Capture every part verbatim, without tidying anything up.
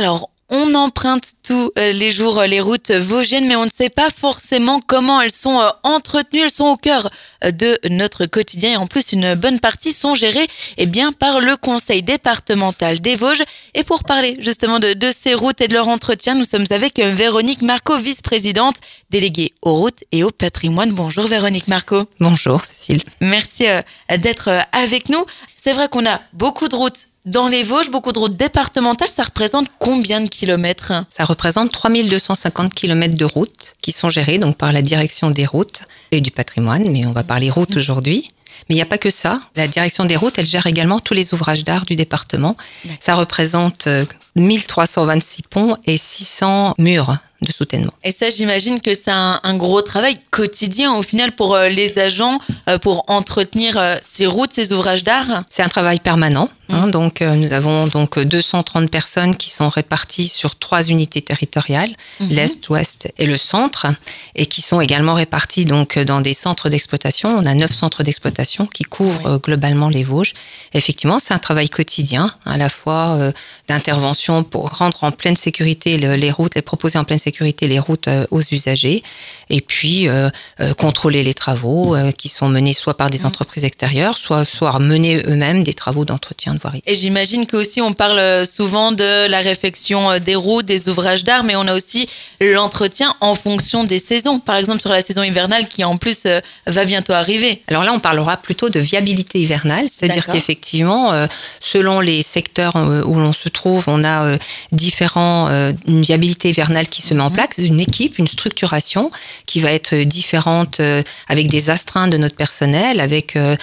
Alors, on emprunte tous les jours les routes vosgiennes, mais on ne sait pas forcément comment elles sont entretenues. Elles sont au cœur de notre quotidien et en plus, une bonne partie sont gérées eh bien, par le conseil départemental des Vosges. Et pour parler justement de, de ces routes et de leur entretien, nous sommes avec Véronique Marco, vice-présidente déléguée aux routes et au patrimoine. Bonjour Véronique Marco. Bonjour Cécile. Merci d'être avec nous. C'est vrai qu'on a beaucoup de routes dans les Vosges, beaucoup de routes départementales. Ça représente combien de kilomètres ? Ça représente trois mille deux cent cinquante kilomètres de routes qui sont gérés donc par la direction des routes et du patrimoine, mais on va parler routes aujourd'hui. Mais il n'y a pas que ça. La direction des routes, elle gère également tous les ouvrages d'art du département. D'accord. Ça représente mille trois cent vingt-six ponts et six cents murs de soutènement. Et ça, j'imagine que c'est un, un gros travail quotidien au final pour euh, les agents, euh, pour entretenir euh, ces routes, ces ouvrages d'art. C'est un travail permanent. Mmh. Hein, donc, euh, nous avons donc deux cent trente personnes qui sont réparties sur trois unités territoriales, mmh. l'Est, l'Ouest et le Centre, et qui sont également réparties donc dans des centres d'exploitation. On a neuf centres d'exploitation qui couvrent oui. euh, globalement les Vosges. Effectivement, c'est un travail quotidien, à la fois euh, d'intervention pour rendre en pleine sécurité le, les routes, les proposer en pleine sécurité sécurité les routes euh, aux usagers et puis euh, euh, contrôler les travaux euh, qui sont menés soit par des entreprises extérieures, soit, soit mener eux-mêmes des travaux d'entretien de voirie. Et j'imagine qu'aussi on parle souvent de la réfection des routes, des ouvrages d'art, mais on a aussi l'entretien en fonction des saisons. Par exemple sur la saison hivernale qui en plus euh, va bientôt arriver. Alors là on parlera plutôt de viabilité hivernale, c'est-à-dire D'accord. qu'effectivement euh, selon les secteurs euh, où l'on se trouve, on a euh, différents euh, une viabilité hivernale qui se met en place, une équipe, une structuration qui va être différente euh, avec des astreintes de notre personnel, avec euh,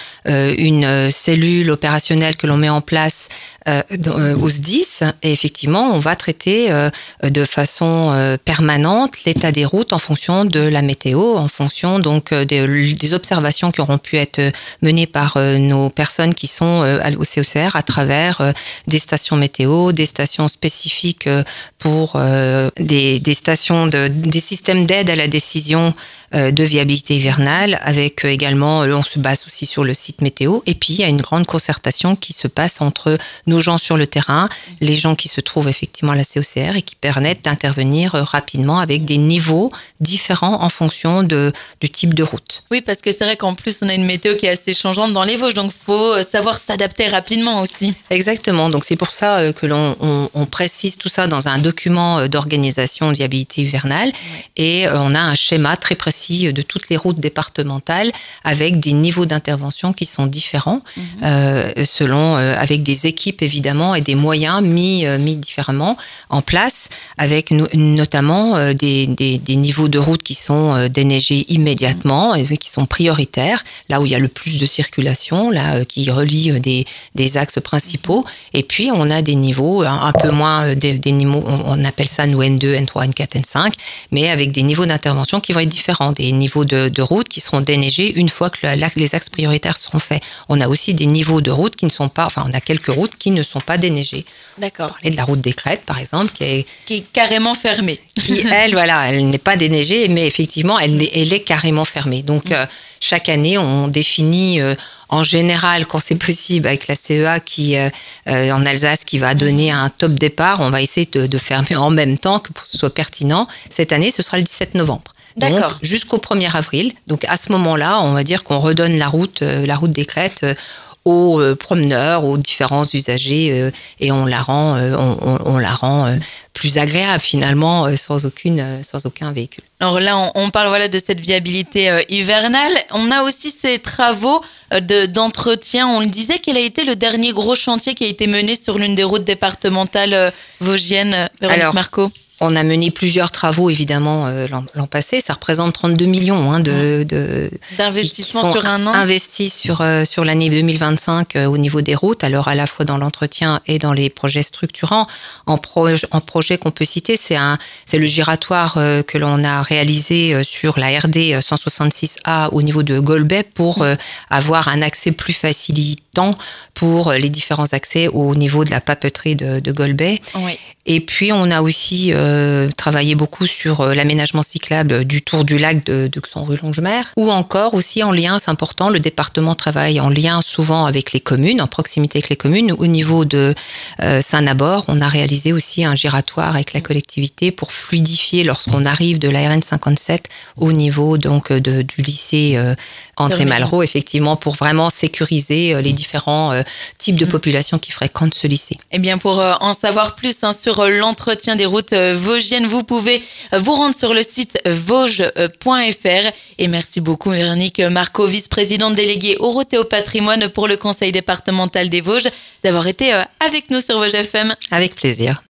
une cellule opérationnelle que l'on met en place euh, euh, au S D I S. Et effectivement, on va traiter euh, de façon euh, permanente l'état des routes en fonction de la météo, en fonction donc des, des observations qui auront pu être menées par euh, nos personnes qui sont euh, au C O C R à travers euh, des stations météo, des stations spécifiques euh, pour euh, des, des stations de, des systèmes d'aide à la décision euh, de viabilité hivernale, avec euh, également, on se base aussi sur le site météo, et puis il y a une grande concertation qui se passe entre nos gens sur le terrain, les gens qui se trouvent effectivement à la C O C R et qui permettent d'intervenir euh, rapidement avec des niveaux différents en fonction de, du type de route. Oui, parce que c'est vrai qu'en plus on a une météo qui est assez changeante dans les Vosges, donc il faut savoir s'adapter rapidement aussi. Exactement, donc c'est pour ça que l'on on, on précise tout ça dans un document d'organisation de viabilité hivernale, et on a un schéma très précis de toutes les routes départementales avec des niveaux d'intervention qui sont différents, mmh. euh, selon, euh, avec des équipes évidemment et des moyens mis, euh, mis différemment en place, avec no- notamment euh, des, des, des niveaux de route qui sont euh, déneigés immédiatement et qui sont prioritaires, là où il y a le plus de circulation, là euh, qui relient des, des axes principaux, et puis on a des niveaux un, un peu moins, euh, des, des niveaux, on, on appelle ça nous N deux, N trois, N quatre, N cinq, mais avec des niveaux d'intervention qui vont être différents, des niveaux de, de route qui seront déneigés une fois que la, la, les axes prioritaires seront faits. On a aussi des niveaux de route qui ne sont pas, enfin on a quelques routes qui ne sont pas déneigées. D'accord. On parlait de la route des Crêtes par exemple, qui est, qui est carrément fermée. Qui elle, voilà, elle n'est pas déneigée, mais effectivement elle, elle est carrément fermée. Donc mmh. euh, chaque année on définit euh, en général, quand c'est possible, avec la C E A qui, euh, en Alsace, qui va donner un top départ, on va essayer de, de fermer en même temps que pour que ce soit pertinent. Cette année, ce sera le dix-sept novembre. D'accord. Donc, jusqu'au premier avril. Donc, à ce moment-là, on va dire qu'on redonne la route, euh, la route des Crêtes euh, aux euh, promeneurs, aux différents usagers, euh, et on la rend, euh, on, on, on la rend euh, plus agréable finalement, euh, sans aucune, euh, sans aucun véhicule. Alors là, on, on parle voilà de cette viabilité euh, hivernale. On a aussi ces travaux euh, de, d'entretien. On le disait, quel a été le dernier gros chantier qui a été mené sur l'une des routes départementales euh, vosgiennes, euh, Véronique Alors, Marco? On a mené plusieurs travaux, évidemment, euh, l'an, l'an passé. Ça représente trente-deux millions hein, de, de, d'investissements sur un an. Investis sur, euh, sur l'année deux mille vingt-cinq euh, au niveau des routes, alors à la fois dans l'entretien et dans les projets structurants. En, pro, en projet qu'on peut citer, c'est, un, c'est le giratoire euh, que l'on a réalisé euh, sur la R D cent soixante-six A au niveau de Golbet pour euh, avoir un accès plus facilitant pour les différents accès au niveau de la papeterie de, de Golbet. Oui. Et puis, on a aussi... Euh, euh, travaillé beaucoup sur euh, l'aménagement cyclable du tour du lac de, de Xon-Rue-Longemer, ou encore aussi en lien, c'est important, le département travaille en lien souvent avec les communes, en proximité avec les communes. Au niveau de euh, Saint-Nabord, on a réalisé aussi un giratoire avec la collectivité pour fluidifier lorsqu'on arrive de la R N cinquante-sept au niveau donc de, du lycée euh, André Malraux, effectivement, pour vraiment sécuriser euh, les différents euh, types de populations qui fréquentent ce lycée. Eh bien, pour euh, en savoir plus hein, sur euh, l'entretien des routes euh, vosgiennes, vous pouvez euh, vous rendre sur le site vosges point f r. Et merci beaucoup, Véronique Marco, vice-présidente déléguée aux routes et au patrimoine pour le Conseil départemental des Vosges, d'avoir été euh, avec nous sur Vosges F M. Avec plaisir.